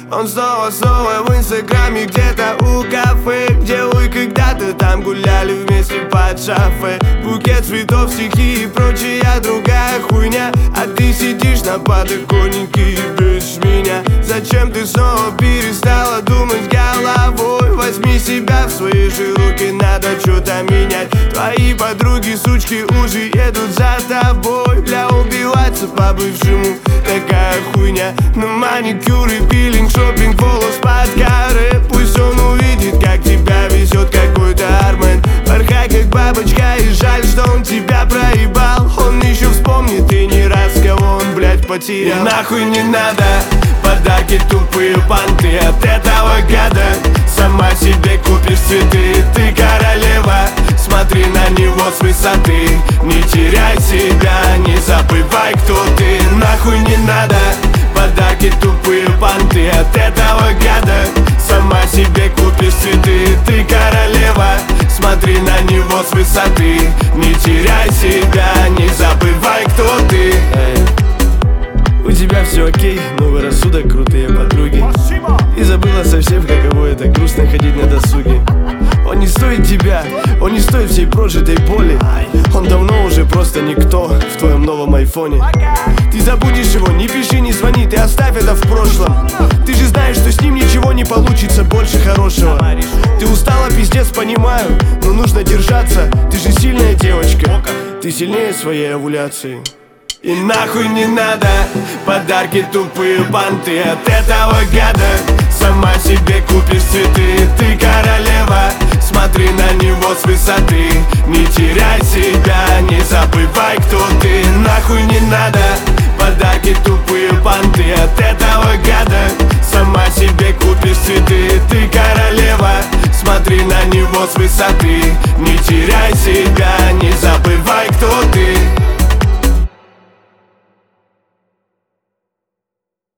Он снова в инстаграме, где-то у кафе, где вы когда-то там гуляли вместе под шофе. Букет цветов, стихи и прочая другая хуйня, а ты сидишь на подоконнике и без меня. Зачем ты снова перестала думать головой? Возьми себя в свои же руки, надо что-то менять. Твои подруги, сучки, уже едут за тобой. Бля, убиваться по-бывшему такая хуйня. На маникюр и пилинг, шопинг, волос под каре. Пусть он увидит, как тебя везет какой-то армен. Порхай как бабочка, и жаль, что он тебя проебал. Он еще вспомнит и не раз, кого он, блядь, потерял. И нахуй не надо подарки, тупые понты от этого гада. Сама себе купишь цветы, ты королева. Смотри на него с высоты, не теряй себя, не забывай, кто ты. Нахуй не надо подарки, тупые понты от этого гада. Сама себе купишь цветы, ты королева. Смотри на него с высоты, не теряй себя, не забывай, кто ты. У тебя все окей, новый рассудок, крутые подруги. И забыла совсем, каково это грустно ходить на досуге. Он не стоит тебя, он не стоит всей прожитой боли. Он давно уже просто никто в твоем новом айфоне. Ты забудешь его, не пиши, не звони, ты оставь это в прошлом. Ты же знаешь, что с ним ничего не получится больше хорошего. Ты устала, пиздец, понимаю, но нужно держаться. Ты же сильная девочка, ты сильнее своей овуляции. И нахуй не надо подарки, тупые банты от этого гада. Сама себе купишь цветы, ты королева. Смотри на него с высоты, не теряй себя, не забывай, кто ты. Нахуй не надо подарки, тупые банты от этого гада. Сама себе купишь цветы, ты королева. Смотри на него с высоты, не теряй себя, не забывай, кто